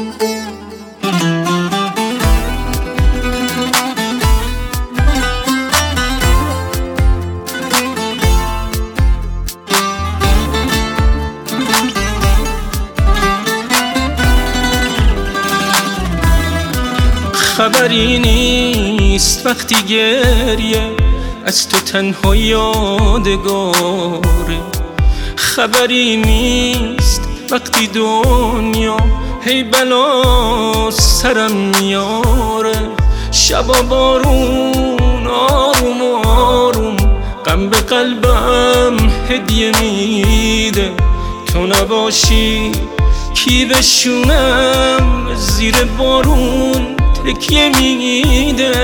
خبری نیست وقتی گریه از تو تنها یادگاره، خبری نیست وقتی دنیا هی بلا سرم میاره، شبا بارون آروم آروم غم به قلبم هدیه میده، تو نباشی کی بشونم زیر بارون تکیه میده،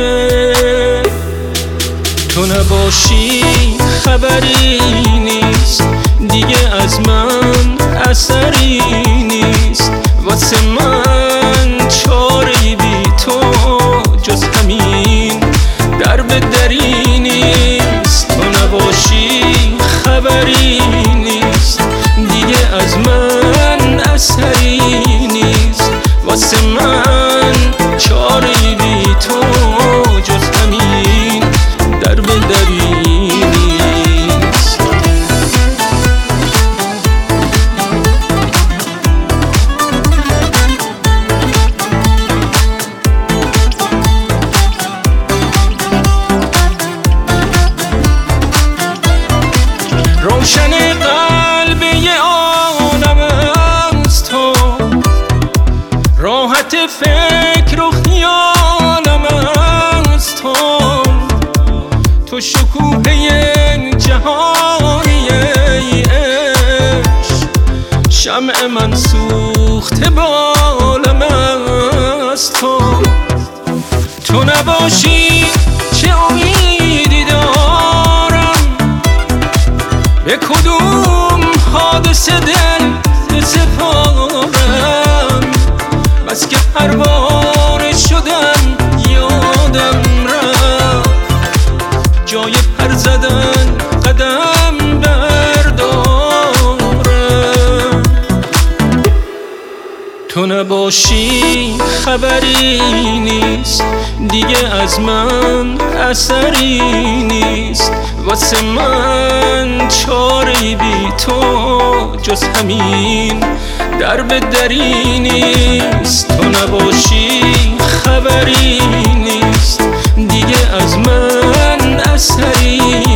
تو نباشی خبری نیست دیگه از من اثری نیست، واسه من چاره‌ای بی تو جز همین درب دری نیست، تو نباشی خبری نیست دیگه از من اثری نیست، واسه من چاره‌ای بی تو جز همین درب دری نیست. روشن قلب یه عالم از تو، راحت فکر و خیالم از تو، تو شکوه جهانی ای عشق، شمع من سوخته بالم از تو، تو نباشی چه امیدی دارم، به کدوم حادثه دل بسپارم، بس که پروانه شدم یادم رفت جای پر زدن قدم بردارم، تو نباشی خبری نیست دیگه از من اثری نیست، واسه من چاره‌ای بی تو جز همین درب دری نیست، تو نباشی خبری نیست دیگه از من اثری